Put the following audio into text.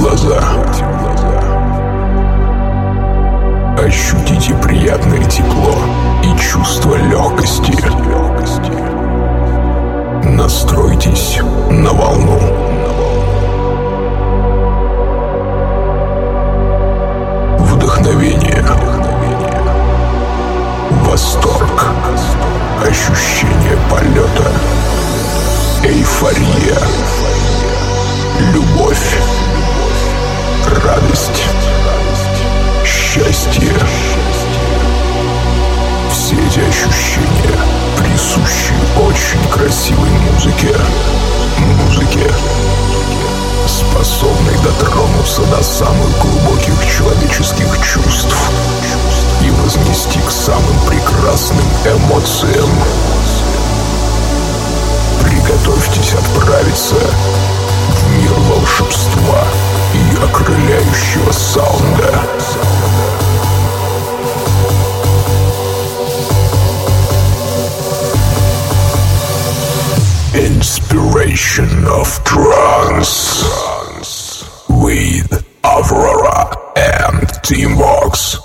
глаза. Ощутите приятное тепло и чувство легкости. Настройтесь на волну. Вдохновение. Восторг. Ощущение полета. Эйфория. Любовь. Радость. Счастье. Все эти ощущения присущи очень красивой музыке. Музыке, способной дотронуться до самых глубоких человеческих чувств и вознести к самым прекрасным эмоциям. Приготовьтесь отправиться в мир волшебства и окрыляющего саунда. Inspiration of trance with Aurora and Teamworks.